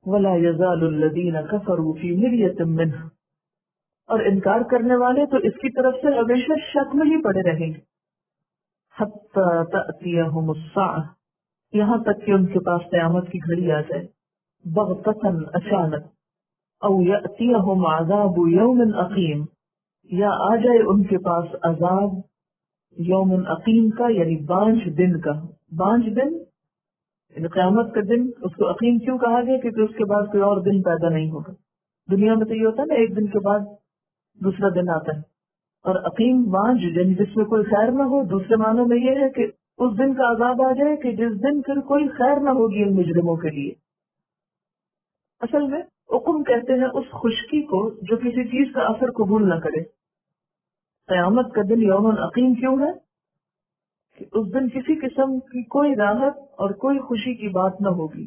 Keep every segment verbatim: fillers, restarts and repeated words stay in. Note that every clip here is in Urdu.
ولا یزال الذین کفروا فی مریۃ منہ، اور انکار کرنے والے تو اس کی طرف سے ہمیشہ شک میں ہی پڑے رہیں گے، حتی تأتیہم الساعۃ، یہاں تک کہ ان کے پاس قیامت کی گھڑی آ جائے، بغتۃ اچانک، او یأتیہم عذاب یوم عقیم، یا آ جائے ان کے پاس عذاب یوم عقیم کا، یعنی بانجھ دن کا۔ بانجھ دن یعنی قیامت کا دن، اس کو عقیم کیوں کہا گیا؟ کیونکہ اس کے بعد کوئی اور دن پیدا نہیں ہوگا۔ دنیا میں تو یہ ہوتا ہے نا، ایک دن کے بعد دوسرا دن آتا ہے، اور عقیم بانجھ یعنی جس میں کوئی خیر نہ ہو، دوسرے معنوں میں یہ ہے کہ اس دن کا عذاب آ جائے کہ جس دن پھر کوئی خیر نہ ہوگی ان مجرموں کے لیے۔ اصل میں عقم کہتے ہیں اس خشکی کو جو کسی چیز کا اثر قبول نہ کرے۔ قیامت کا دن یوم عقیم کیوں ہے؟ کہ اس دن کسی قسم کی کوئی راحت اور کوئی خوشی کی بات نہ ہوگی۔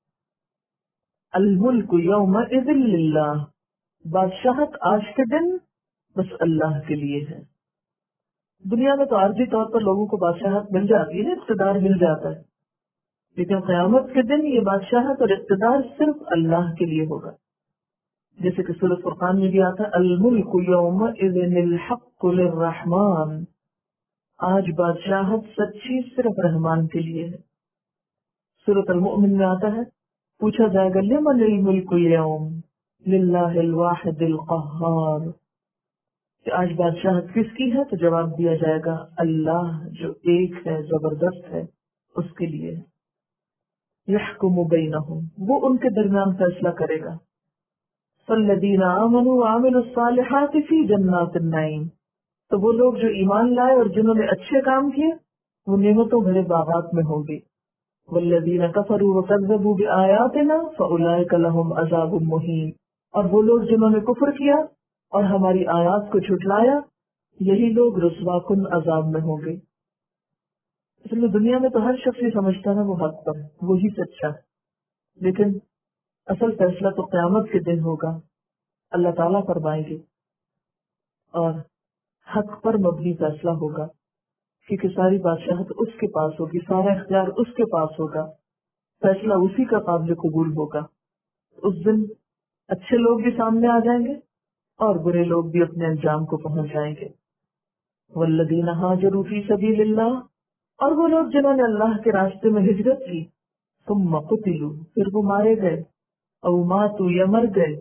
الملک یومئذ للہ، بادشاہت آج کے دن بس اللہ کے لیے ہے۔ دنیا میں تو عارضی طور پر لوگوں کو بادشاہت مل جاتی ہے، اقتدار مل جاتا ہے، لیکن قیامت کے دن یہ بادشاہت اور اقتدار صرف اللہ کے لیے ہوگا۔ جیسے کہ سورۃ فرقان میں بھی آتا ہے، الملک یومئذ الحق للرحمن، آج بادشاہت سچی صرف رحمان کے لیے ہے۔ سورۃ المؤمن میں آتا ہے، پوچھا جائے گا لمن الملک اليوم للہ الواحد القہار، کہ آج بادشاہت کس کی ہے؟ تو جواب دیا جائے گا اللہ جو ایک ہے، زبردست ہے، اس کے لیے ہے۔ یحکم بینہم، وہ ان کے درمیان فیصلہ کرے گا۔ فالذین آمنوا وعملوا الصالحات فی جنات النعیم، تو وہ لوگ جو ایمان لائے اور جنہوں نے اچھے کام کیے وہ نعمتوں بھرے باغات میں ہوں گے۔ والذین کفروا وکذبوا بآیاتنا فاولئک لہم عذاب مہین، اور وہ لوگ جنہوں نے کفر کیا اور ہماری آیات کو جھٹلایا، یہی لوگ رسوا کن عذاب میں ہوں گے۔ اس لیے دنیا میں تو ہر شخص یہ سمجھتا ہے وہ حق پر ہے، وہی سچا ہے، لیکن اصل فیصلہ تو قیامت کے دن ہوگا، اللہ تعالیٰ فرمائیں گے، اور حق پر مبنی فیصلہ ہوگا، کیونکہ ساری بادشاہت اس کے پاس ہوگی، سارا اختیار اس کے پاس ہوگا، فیصلہ اسی کا قابل قبول ہوگا۔ اس دن اچھے لوگ بھی سامنے آ جائیں گے اور برے لوگ بھی اپنے انجام کو پہنچ جائیں گے۔ والذین ہاجروا فی سبیل اللہ، اور وہ لوگ جنہوں نے اللہ کے راستے میں ہجرت کی، ثم قتلوا، پھر وہ مارے گئے، او ماتوا یا مر گئے،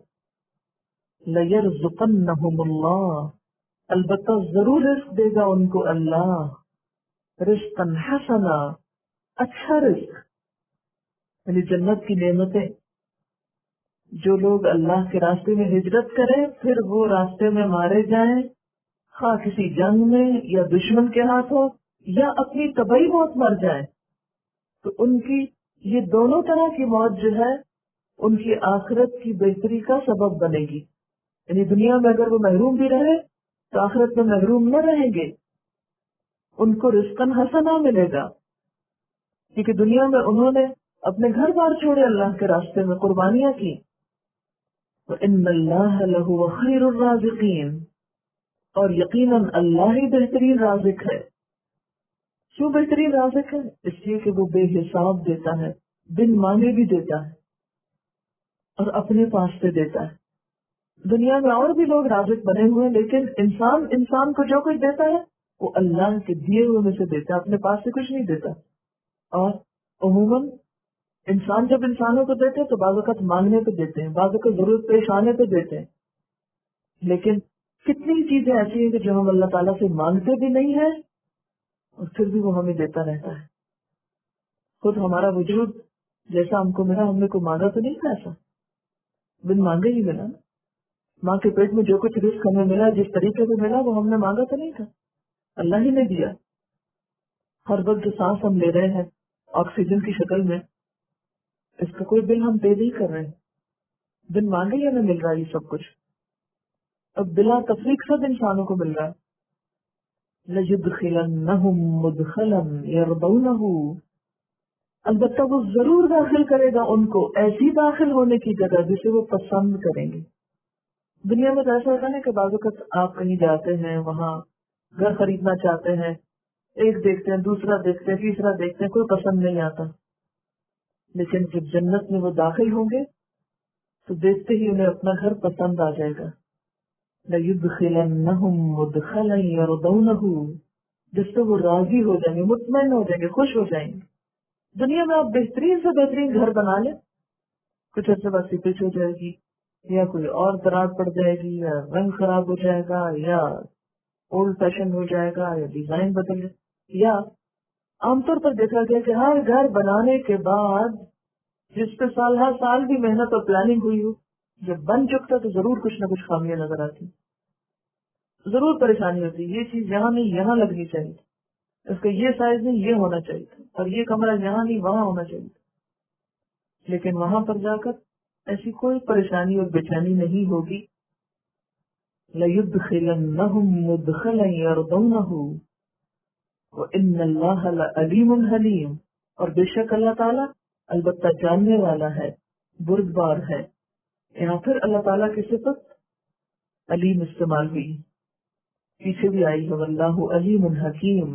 لیرزقنہم اللہ، البتہ ضرور رزق دے گا ان کو اللہ، رزقا حسنا، اچھا رزق، یعنی جنت کی نعمتیں۔ جو لوگ اللہ کے راستے میں ہجرت کریں پھر وہ راستے میں مارے جائیں، خواہ کسی جنگ میں یا دشمن کے ہاتھوں یا اپنی طبعی موت مر جائیں، تو ان کی یہ دونوں طرح کی موت جو ہے ان کی آخرت کی بہتری کا سبب بنے گی۔ یعنی دنیا میں اگر وہ محروم بھی رہے تو آخرت میں محروم نہ رہیں گے، ان کو رزقاً حسنا ملے گا، کیونکہ دنیا میں انہوں نے اپنے گھر بار چھوڑے، اللہ کے راستے میں قربانیاں کی۔ وَإِنَّ اللَّهَ لَهُوَ خَيْرُ الرَّازِقِينَ، اور یقیناً اللہ ہی بہترین رازق ہے۔ کیوں بہترین رازق ہے؟ اس لیے کہ وہ بے حساب دیتا ہے، بن مانگے بھی دیتا ہے اور اپنے پاس سے دیتا ہے۔ دنیا میں اور بھی لوگ رازق بنے ہوئے، لیکن انسان انسان کو جو کچھ دیتا ہے وہ اللہ کے دیے ہوئے میں سے دیتا ہے، اپنے پاس سے کچھ نہیں دیتا۔ اور عموماً انسان جب انسانوں کو دیتے ہیں تو بعض اوقات مانگنے پہ دیتے ہیں، بعض اوقات ضرورت پیش آنے پہ دیتے ہیں، لیکن کتنی چیزیں ایسی ہیں کہ جو ہم اللہ تعالیٰ سے مانگتے بھی نہیں ہیں اور پھر بھی وہ ہمیں دیتا رہتا ہے۔ خود ہمارا وجود جیسا ہم کو ملا، ہم نے کوئی مانگا تو نہیں تھا، ایسا بن مانگے ہی ملا نا۔ ماں کے پیٹ میں جو کچھ رزق ہمیں ملا، جس طریقے سے ملا، وہ ہم نے مانگا تو نہیں تھا، اللہ ہی نے دیا۔ ہر وقت جو سانس ہم لے رہے ہیں آکسیجن کی شکل میں، اس کا کوئی بل ہم پے نہیں کر رہے ہیں، بن مانگے ہی ہمیں مل رہا ہے یہ سب کچھ، اب بلا تفریق سب انسانوں کو مل رہا ہے۔ لَيُدْخِلَنَّهُمْ مُدْخَلًا يَرْضَوْنَهُ، البتہ وہ ضرور داخل کرے گا ان کو ایسی داخل ہونے کی جگہ جسے وہ پسند کریں گے۔ دنیا میں تو ایسا ہوتا ہے کہ بعض اوقات آپ کہیں جاتے ہیں، وہاں گھر خریدنا چاہتے ہیں، ایک دیکھتے ہیں، دوسرا دیکھتے ہیں، تیسرا دیکھتے ہیں، کوئی پسند نہیں آتا، لیکن جب جنت میں وہ داخل ہوں گے تو دیکھتے ہی انہیں اپنا گھر پسند آ جائے گا. لَيُدْخِلَنَّهُمْ مُدْخَلًا يَرْضَوْنَهُ، جس سے وہ راضی ہو جائیں گے، مطمئن ہو جائیں گے، خوش ہو جائیں گے. دنیا میں آپ بہترین سے بہترین گھر بنا لیں، کچھ عرصے بعد سیپیج ہو جائے گی، یا کوئی اور دراڑ پڑ جائے گی، یا رنگ خراب ہو جائے گا، یا اولڈ فیشن ہو جائے گا، یا ڈیزائن بدل جائے. یا عام طور پر دیکھا گیا کہ ہر گھر بنانے کے بعد جس پہ سال ہر سال بھی محنت اور پلاننگ ہوئی ہو، جب بن چکتا تو ضرور کچھ نہ کچھ خامیاں نظر آتی، ضرور پریشانی ہوتی. یہ چیز یہاں نہیں یہاں لگنی چاہیے، اس کا یہ سائز نہیں یہ ہونا چاہیے تھا، اور یہ کمرہ یہاں نہیں وہاں ہونا چاہیے تھا. لیکن وہاں پر جا کر ایسی کوئی پریشانی اور بے چینی نہیں ہوگی. لَيُدْخِلَنَّهُمْ مُدْخَلًا يَرْضَوْنَهُ وَإِنَّ اللَّهَ لَعَلِيمٌ حَلِيمٌ، اور بے شک اللہ تعالیٰ البتہ جاننے والا ہے، بردبار ہے. یہاں پھر اللہ تعالیٰ کی صفت علیم استعمال ہوئی، پیچھے بھی آئی ہے واللہ علیم حکیم.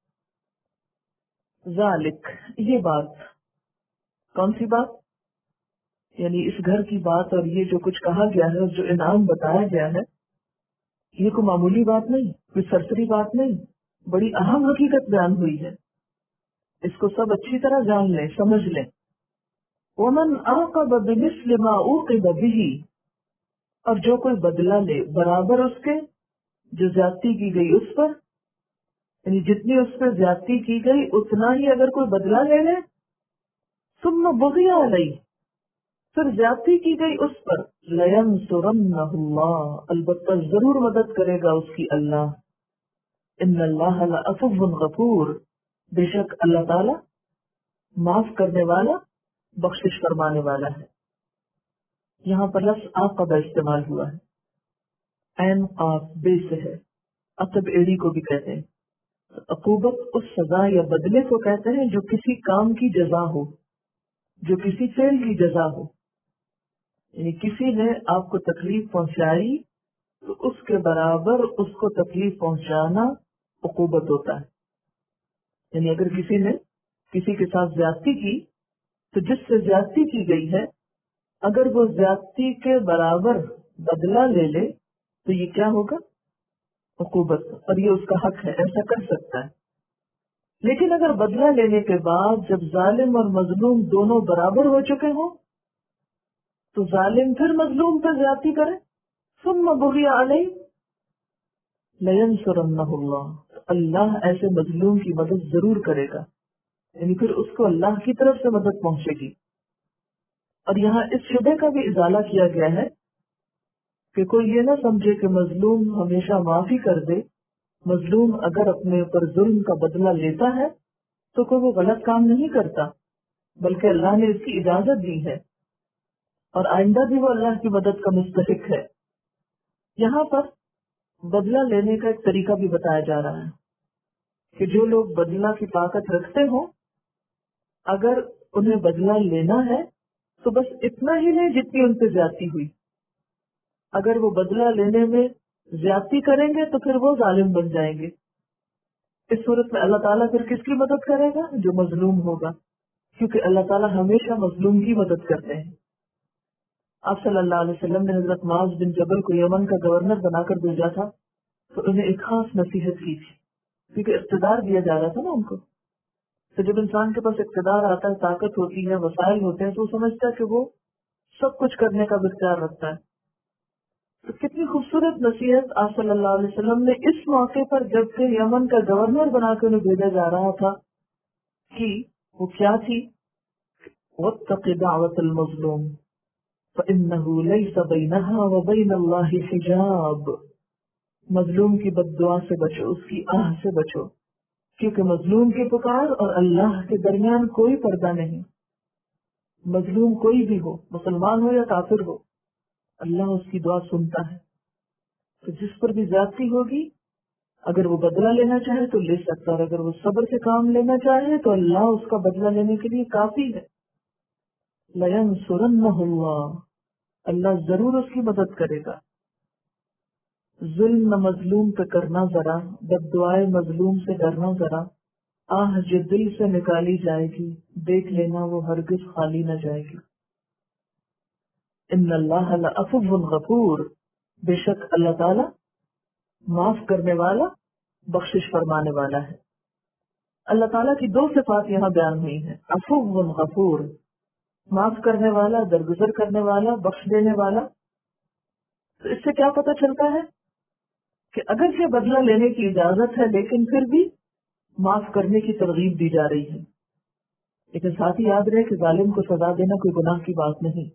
ذالک، یہ بات، کون سی بات؟ یعنی اس گھر کی بات، اور یہ جو کچھ کہا گیا ہے، جو انعام بتایا گیا ہے، یہ کوئی معمولی بات نہیں، کوئی سرسری بات نہیں، بڑی اہم حقیقت بیان ہوئی ہے. اس کو سب اچھی طرح جان لیں، سمجھ لیں. ومن عاقب بمثل ما عوقب به، اور جو کوئی بدلہ لے برابر اس کے جو زیادتی کی گئی اس پر، یعنی جتنی اس پہ زیادتی کی گئی اتنا ہی اگر کوئی بدلہ لے لے، ثم بغی علیہ، پھر زیادتی کی گئی اس پر، لینصرنہ اللہ، البتہ ضرور مدد کرے گا اس کی اللہ. ان اللہ لعفو غفور، بے شک اللہ تعالی معاف کرنے والا، بخشش فرمانے والا ہے. یہاں پر لفظ عاقبہ استعمال ہوا ہے، عین قاف بے سے ہے، عقب ایڑی کو بھی کہتے ہیں. عقوبت اس سزا یا بدلے کو کہتے ہیں جو کسی کام کی جزا ہو، جو کسی فعل کی جزا ہو. یعنی کسی نے آپ کو تکلیف پہنچائی تو اس کے برابر اس کو تکلیف پہنچانا عقوبت ہوتا ہے. یعنی اگر کسی نے کسی کے ساتھ زیادتی کی تو جس سے زیادتی کی گئی ہے اگر وہ زیادتی کے برابر بدلہ لے لے تو یہ کیا ہوگا؟ عقوبت. اور یہ اس کا حق ہے، ایسا کر سکتا ہے. لیکن اگر بدلہ لینے کے بعد جب ظالم اور مظلوم دونوں برابر ہو چکے ہوں تو ظالم پھر مظلوم پر زیادتی کرے، ثم بغی علیہ لینصرنہ اللہ، اللہ ایسے مظلوم کی مدد ضرور کرے گا. یعنی پھر اس کو اللہ کی طرف سے مدد پہنچے گی. اور یہاں اس شبہ کا بھی ازالہ کیا گیا ہے کہ کوئی یہ نہ سمجھے کہ مظلوم ہمیشہ معافی کر دے. مظلوم اگر اپنے اوپر ظلم کا بدلہ لیتا ہے تو کوئی وہ غلط کام نہیں کرتا، بلکہ اللہ نے اس کی اجازت دی ہے اور آئندہ بھی وہ اللہ کی مدد کا مستحق ہے. یہاں پر بدلہ لینے کا ایک طریقہ بھی بتایا جا رہا ہے کہ جو لوگ بدلہ کی طاقت رکھتے ہوں اگر انہیں بدلہ لینا ہے تو بس اتنا ہی لیں جتنی ان سے زیادتی ہوئی. اگر وہ بدلہ لینے میں زیادتی کریں گے تو پھر وہ ظالم بن جائیں گے. اس صورت میں اللہ تعالیٰ پھر کس کی مدد کرے گا؟ جو مظلوم ہوگا، کیونکہ اللہ تعالیٰ ہمیشہ مظلوم کی مدد کرتے ہیں. آپ صلی اللہ علیہ وسلم نے حضرت معاذ بن جبل کو یمن کا گورنر بنا کر بھیجا تھا تو انہیں ایک خاص نصیحت کی تھی، کیونکہ اقتدار دیا جا رہا تھا نا ان کو. تو جب انسان کے پاس اقتدار آتا ہے، طاقت ہوتی ہے، وسائل ہوتے ہیں، تو وہ سمجھتا ہے کہ وہ سب کچھ کرنے کا اختیار رکھتا ہے. تو کتنی خوبصورت نصیحت آپ صلی اللہ علیہ وسلم نے اس موقع پر جبکہ یمن کا گورنر بنا کے انہیں بھیجا جا رہا تھا کہ وہ کیا تھی؟ واتق دعوت المظلوم فإنه ليس بينها وبين الله حجاب. مظلوم کی بد دعا سے بچو، اس کی آہ سے بچو، کیونکہ مظلوم کی پکار اور اللہ کے درمیان کوئی پردہ نہیں. مظلوم کوئی بھی ہو، مسلمان ہو یا کافر ہو، اللہ اس کی دعا سنتا ہے. تو جس پر بھی زیادتی ہوگی اگر وہ بدلہ لینا چاہے تو لے سکتا، اور اگر وہ صبر سے کام لینا چاہے تو اللہ اس کا بدلہ لینے کے لیے کافی ہے. لَيَنْصُرَنَّهُ اللَّهُ، اللہ ضرور اس کی مدد کرے گا. ظلم مظلوم پہ کرنا ذرا، بد دعائے مظلوم سے ڈرنا ذرا، آہ جو دل سے نکالی جائے گی دیکھ لینا وہ ہرگز خالی نہ جائے گی. ان اللہ لعفو غفور، بے شک اللہ تعالی معاف کرنے والا، بخشش فرمانے والا ہے۔ اللہ تعالیٰ کی دو صفات یہاں بیان ہوئی ہیں، عفو غفور، معاف کرنے والا، درگزر کرنے والا، بخش دینے والا۔ تو اس سے کیا پتہ چلتا ہے کہ اگرچہ بدلہ لینے کی اجازت ہے لیکن پھر بھی معاف کرنے کی ترغیب دی جا رہی ہے۔ لیکن ساتھ ہی یاد رہے کہ ظالم کو سزا دینا کوئی گناہ کی بات نہیں۔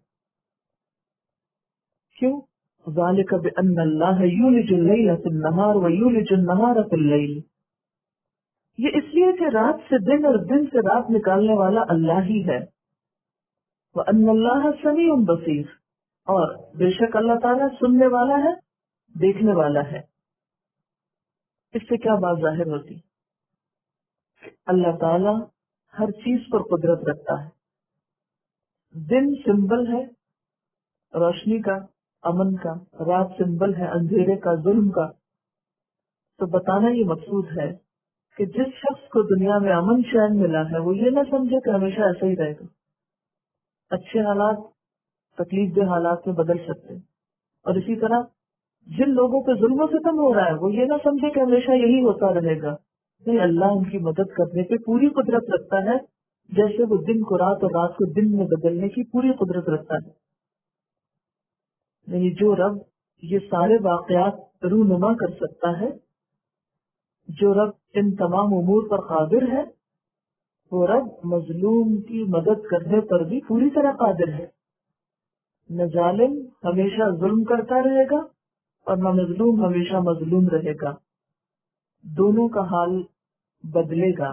کیوں؟ ذالک بأن اللہ یولج اللیل فی النہار ویولج النہار فی اللیل، یہ اس لیے کہ رات سے دن اور دن سے رات نکالنے والا اللہ ہی ہے۔ وَأَنَّ اللَّهَ سَمِيعٌ بَصِيرٌ، اور بے شک اللہ تعالیٰ سننے والا ہے، دیکھنے والا ہے۔ اس سے کیا بات ظاہر ہوتی؟ اللہ تعالیٰ ہر چیز پر قدرت رکھتا ہے۔ دن سمبل ہے روشنی کا، امن کا، رات سمبل ہے اندھیرے کا، ظلم کا۔ تو بتانا یہ مقصود ہے کہ جس شخص کو دنیا میں امن چین ملا ہے وہ یہ نہ سمجھے کہ ہمیشہ ایسا ہی رہے گا۔ اچھے حالات تکلیف دہ حالات میں بدل سکتے ہیں، اور اسی طرح جن لوگوں پہ ظلم و ستم ہو رہا ہے وہ یہ نہ سمجھے کہ ہمیشہ یہی ہوتا رہے گا۔ نہیں، اللہ ان کی مدد کرنے پہ پوری قدرت رکھتا ہے، جیسے وہ دن کو رات اور رات کو دن میں بدلنے کی پوری قدرت رکھتا ہے۔ یعنی جو رب یہ سارے واقعات رونما کر سکتا ہے، جو رب ان تمام امور پر قادر ہے، وہ رب مظلوم کی مدد کرنے پر بھی پوری طرح قادر ہے۔ نہ ظالم ہمیشہ ظلم کرتا رہے گا اور نہ مظلوم ہمیشہ مظلوم رہے گا، دونوں کا حال بدلے گا۔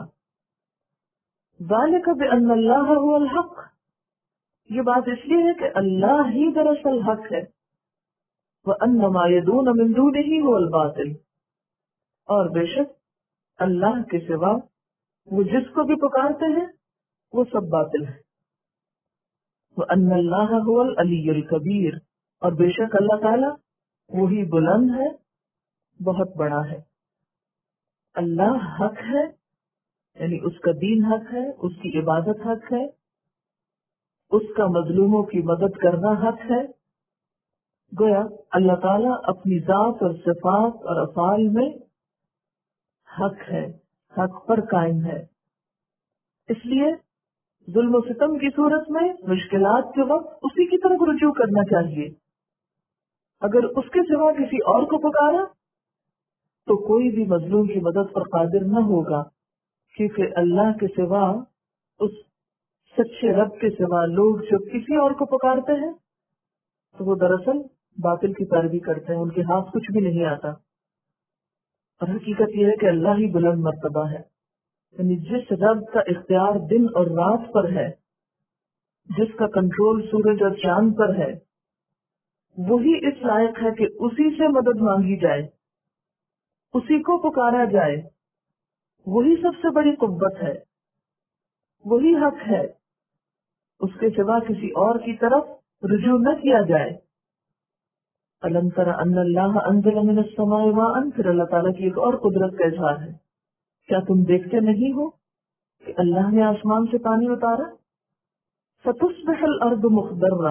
ذالک بأن اللہ هو الحق، یہ بات اس لیے ہے کہ اللہ ہی دراصل حق ہے۔ وَأَنَّ مَا يَدْعُونَ مِن دُونِهِ هُوَ الْبَاطِلُ، اور بے شک اللہ کے سوا وہ جس کو بھی پکارتے ہیں وہ سب باطل ہے۔ وَأَنَّ اللَّهَ هُوَ الْعَلِيُّ الْكَبِيرُ، اور بے شک اللہ تعالیٰ وہی بلند ہے، بہت بڑا ہے۔ اللہ حق ہے، یعنی اس کا دین حق ہے، اس کی عبادت حق ہے، اس کا مظلوموں کی مدد کرنا حق ہے۔ گویا اللہ تعالیٰ اپنی ذات اور صفات اور افعال میں حق ہے، حق پر قائم ہے۔ اس لیے ظلم و ستم کی صورت میں مشکلات کے وقت اسی کی طرف رجوع کرنا چاہیے۔ اگر اس کے سوا کسی اور کو پکارا تو کوئی بھی مظلوم کی مدد پر قادر نہ ہوگا، کیونکہ اللہ کے سوا، اس سچے رب کے سوا لوگ جو کسی اور کو پکارتے ہیں تو وہ دراصل باطل کی پیروی کرتے ہیں، ان کے ہاتھ کچھ بھی نہیں آتا۔ اور حقیقت یہ ہے کہ اللہ ہی بلند مرتبہ ہے، یعنی جس رب کا اختیار دن اور رات پر ہے، جس کا کنٹرول سورج اور چاند پر ہے، وہی اس لائق ہے کہ اسی سے مدد مانگی جائے، اسی کو پکارا جائے۔ وہی سب سے بڑی قوت ہے، وہی حق ہے، اس کے سوا کسی اور کی طرف رجوع نہ کیا جائے۔ أَلَمْ تَرَ أَنَّ اللَّهَ أَنزَلَ مِنَ السَّمَاءِ مَاءً، پھر اللہ تعالیٰ کی ایک اور قدرت کا اظہار ہے۔ کیا تم دیکھتے نہیں ہو کہ اللہ نے آسمان سے پانی اتارا؟ فَتُصْبِحُ الْأَرْضُ مُخْضَرَّةً،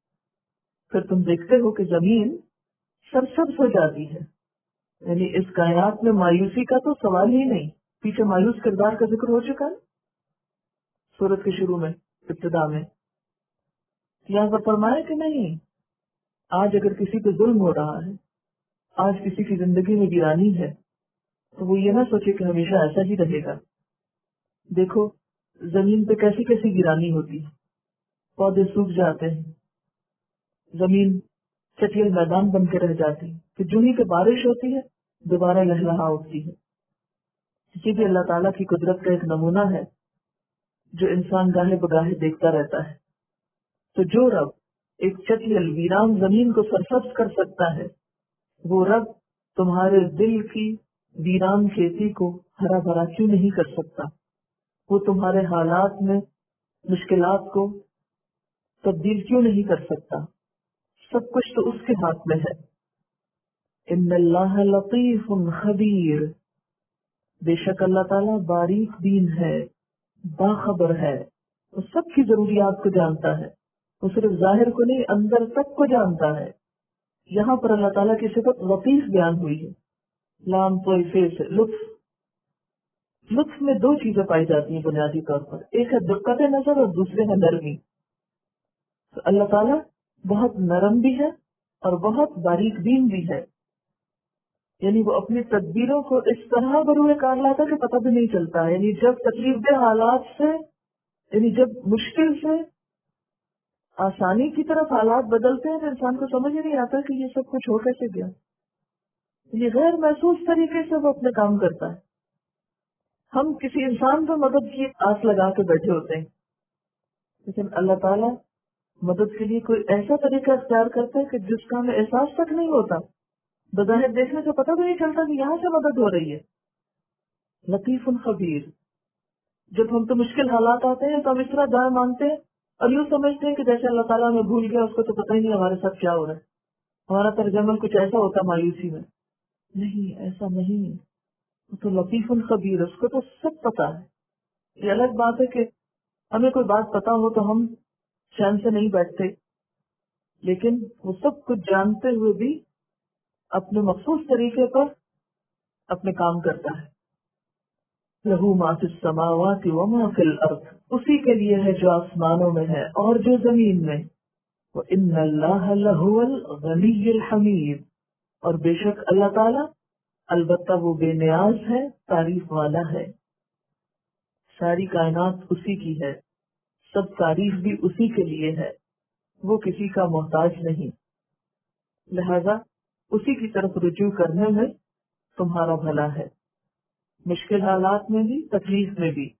پھر تم دیکھتے ہو کہ زمین سرسبز ہو جاتی ہے۔ یعنی اس کائنات میں مایوسی کا تو سوال ہی نہیں، پیچھے مایوس کردار کا ذکر ہو چکا ہے سورت کے شروع میں، ابتدا میں۔ یہاں پر فرمایا کہ نہیں، آج اگر کسی پہ ظلم ہو رہا ہے، آج کسی کی زندگی میں ویرانی ہے، تو وہ یہ نہ سوچے کہ ہمیشہ ایسا ہی رہے گا۔ دیکھو زمین پہ کیسی کیسی ویرانی ہوتی ہے، پودے سوکھ جاتے ہیں، زمین چٹیل میدان بن کے رہ جاتی ہے، پھر جو ہی کہ بارش ہوتی ہے دوبارہ لہلہا اٹھتی ہے۔ یہ بھی اللہ تعالیٰ کی قدرت کا ایک نمونہ ہے جو انسان گاہے بگاہے دیکھتا رہتا ہے۔ تو جو رب ایک چٹیل ویران زمین کو سرسبز کر سکتا ہے، وہ رب تمہارے دل کی ویران کھیتی کو ہرا بھرا کیوں نہیں کر سکتا؟ وہ تمہارے حالات میں مشکلات کو تبدیل کیوں نہیں کر سکتا؟ سب کچھ تو اس کے ہاتھ میں ہے۔ ان اللہ لطیف خبیر، بے شک اللہ تعالیٰ باریک بین ہے، باخبر ہے، وہ سب کی ضروریات کو جانتا ہے۔ وہ صرف ظاہر کو نہیں اندر تک کو جانتا ہے. یہاں پر اللہ تعالیٰ کی صفت لطیف بیان ہوئی ہے. لام طیفے سے لطف. لطف میں دو چیزیں پائی جاتی ہیں بنیادی طور پر، ایک ہے دقت نظر اور دوسرے ہے نرمی. تو اللہ تعالیٰ بہت نرم بھی ہے اور بہت باریک بین بھی ہے. یعنی وہ اپنی تدبیروں کو اس طرح بروئے کار لاتا کہ پتہ بھی نہیں چلتا. یعنی جب تکلیف دہ حالات سے، یعنی جب مشکل سے آسانی کی طرف حالات بدلتے ہیں تو انسان کو سمجھ ہی نہیں آتا کہ یہ سب کچھ ہو کیسے گیا. یہ غیر محسوس طریقے سے وہ اپنے کام کرتا ہے. ہم کسی انسان پر مدد کی آس لگا کے بیٹھے ہوتے ہیں، لیکن اللہ تعالیٰ مدد کے لیے کوئی ایسا طریقہ اختیار کرتا ہے کہ جس کا ہمیں احساس تک نہیں ہوتا. بظاہر دیکھنے سے پتہ بھی نہیں چلتا کہ یہاں سے مدد ہو رہی ہے. لطیف خبیر. جب ہم تو مشکل حالات آتے ہیں تو ہم اس طرح دعا مانگتے ہیں اور یوں سمجھتے ہیں کہ جیسے اللہ تعالیٰ ہمیں بھول گیا، اس کو تو پتہ ہی نہیں ہمارے ساتھ کیا ہو رہا ہے. ہمارا ترجمہ کچھ ایسا ہوتا مایوسی میں. نہیں، ایسا نہیں. وہ تو لطیف خبیر، اس کو تو سب پتا ہے. یہ الگ بات ہے کہ ہمیں کوئی بات پتا ہو تو ہم چین سے نہیں بیٹھتے، لیکن وہ سب کچھ جانتے ہوئے بھی اپنے مخصوص طریقے پر اپنے کام کرتا ہے. لہو ما فی السماوات وما فی الارض. اسی کے لیے ہے جو آسمانوں میں ہے اور جو زمین میں. وَإِنَّ اللَّهَ لَهُوَ الْغَنِيُّ الْحَمِيدُ. اور بے شک اللہ تعالیٰ البتہ وہ بے نیاز ہے، تعریف والا ہے. ساری کائنات اسی کی ہے، سب تعریف بھی اسی کے لیے ہے، وہ کسی کا محتاج نہیں. لہذا اسی کی طرف رجوع کرنے میں تمہارا بھلا ہے، مشکل حالات میں بھی، تکلیف میں بھی.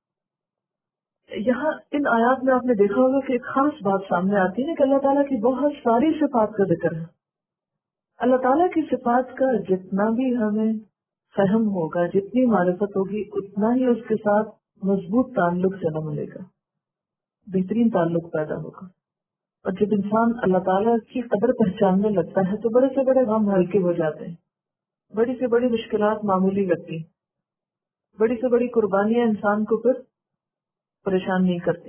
یہاں ان آیات میں آپ نے دیکھا ہوگا کہ ایک خاص بات سامنے آتی ہے کہ اللہ تعالیٰ کی بہت ساری صفات کا ذکر ہے. اللہ تعالیٰ کی صفات کا جتنا بھی ہمیں فہم ہوگا، جتنی معرفت ہوگی، اتنا ہی اس کے ساتھ مضبوط تعلق سے نہ ملے گا، بہترین تعلق پیدا ہوگا. اور جب انسان اللہ تعالیٰ کی قدر پہچاننے لگتا ہے تو بڑے سے بڑے غم ہلکے ہو جاتے ہیں، بڑی سے بڑی مشکلات معمولی لگتی، بڑی سے بڑی قربانیاں انسان کو پھر پریشان نہیں کرتی.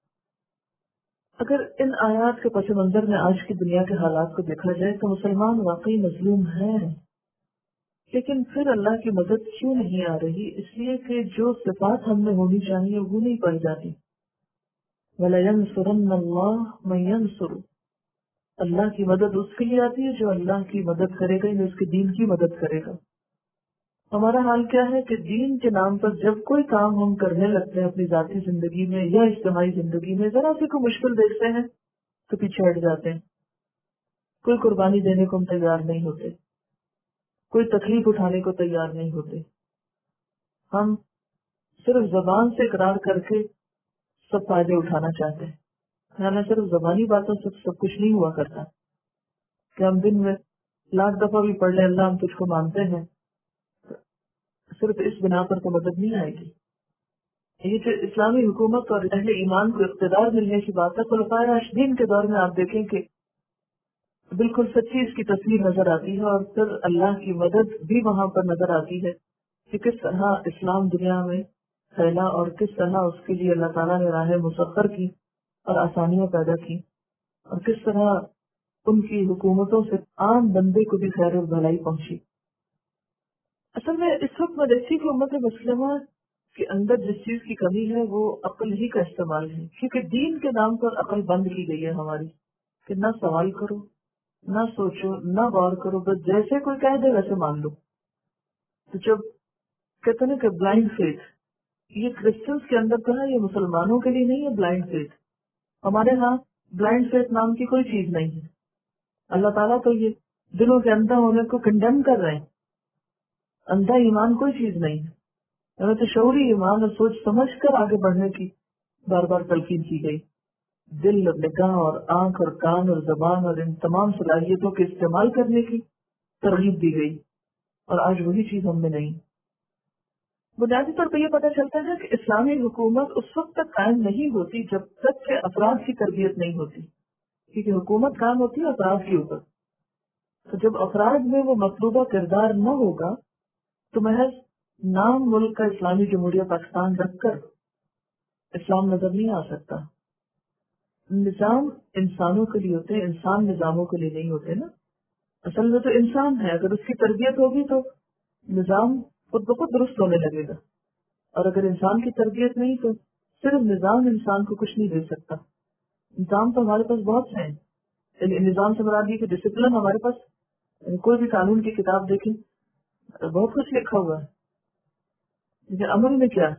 اگر ان آیات کے پس منظر میں آج کی دنیا کے حالات کو دیکھا جائے تو مسلمان واقعی مظلوم ہیں، لیکن پھر اللہ کی مدد کیوں نہیں آ رہی؟ اس لیے کہ جو صفات ہم میں ہونی چاہیے وہ نہیں پائی جاتی. وَلَيَنْصُرَنَّ اللَّهُ مَن يَنْصُرُ. اللہ کی مدد اس کے لیے آتی ہے جو اللہ کی مدد کرے گا، جو اس کے دین کی مدد کرے گا. ہمارا حال کیا ہے کہ دین کے نام پر جب کوئی کام ہم کرنے لگتے ہیں اپنی ذاتی زندگی میں یا اجتماعی زندگی میں، ذرا سی کوئی مشکل دیکھتے ہیں تو پیچھے ہٹ جاتے ہیں. کوئی قربانی دینے کو ہم تیار نہیں ہوتے، کوئی تکلیف اٹھانے کو تیار نہیں ہوتے. ہم صرف زبان سے اقرار کر کے سب فائدے اٹھانا چاہتے ہیں. یعنی صرف زبانی باتوں سے سب کچھ نہیں ہوا کرتا کہ ہم دن میں لاکھ دفعہ بھی پڑھ لیں اللہ ہم تجھ کو مانتے ہیں، صرف اس بنا پر تو مدد نہیں آئے گی. یہ جو اسلامی حکومت اور اہل ایمان کو اقتدار ملنے کی بات ہے، خلفائے راشدین کے دور میں آپ دیکھیں کہ بالکل سچی اس کی تصویر نظر آتی ہے، اور پھر اللہ کی مدد بھی وہاں پر نظر آتی ہے کہ کس طرح اسلام دنیا میں پھیلا اور کس طرح اس کے لیے اللہ تعالیٰ نے راہیں مسخر کی اور آسانیاں پیدا کی، اور کس طرح ان کی حکومتوں سے عام بندے کو بھی خیر اور بھلائی پہنچی. اصل میں اس وقت میں دیکھتی کہ امت مسلمہ کے اندر جس چیز کی کمی ہے وہ عقل ہی کا استعمال ہے، کیونکہ دین کے نام پر عقل بند کی گئی ہے ہماری، کہ نہ سوال کرو، نہ سوچو، نہ غور کرو، بس جیسے کوئی کہہ دے ویسے مان لو. تو جب کہتے ہیں کہ بلائنڈ فیتھ، یہ کرسچنس کے اندر تو ہے، یہ مسلمانوں کے لیے نہیں ہے بلائنڈ فیتھ. ہمارے ہاں بلائنڈ فیتھ نام کی کوئی چیز نہیں ہے. اللہ تعالیٰ تو یہ دلوں کے اندھا ہونے کو کنڈیم کر رہے ہیں. اندھا ایمان کوئی چیز نہیں ہے، ہمیں تو شعوری ایمان اور سوچ سمجھ کر آگے بڑھنے کی بار بار تلقین کی گئی. دل اور نگاہ اور آنکھ اور کان اور زبان اور ان تمام صلاحیتوں کے استعمال کرنے کی ترغیب دی گئی، اور آج وہی چیز ہم میں نہیں. بنیادی طور پر یہ پتہ چلتا ہے کہ اسلامی حکومت اس وقت تک قائم نہیں ہوتی جب تک کہ افراد کی تربیت نہیں ہوتی، کیونکہ حکومت قائم ہوتی ہے افراد کے اوپر. تو جب افراد میں وہ مطلوبہ کردار نہ ہوگا تو محض نام ملک کا اسلامی جمہوریہ پاکستان رکھ کر اسلام نظر نہیں آ سکتا. نظام انسانوں کے لیے ہوتے ہیں، انسان نظاموں کے لیے نہیں ہوتے نا. اصل میں تو انسان ہے، اگر اس کی تربیت ہوگی تو نظام خود بخود درست ہونے لگے گا، اور اگر انسان کی تربیت نہیں تو صرف نظام انسان کو کچھ نہیں دے سکتا. نظام تو ہمارے پاس بہت سے ہیں. یعنی نظام سے مراد یہ کہ ڈسپلن ہمارے پاس، یعنی کوئی بھی قانون کی کتاب دیکھیں بہت کچھ لکھا ہوا ہے، لیکن عمل میں کیا؟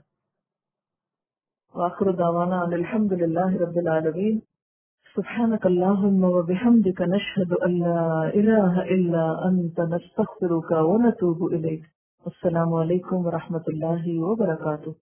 وآخر دعوانا ان الحمد للہ رب العالمین. سبحانك اللهم وبحمدك نشهد أن لا إله إلا أنت نستغفرك ونتوب إليك. السلام عليكم ورحمة الله وبركاته.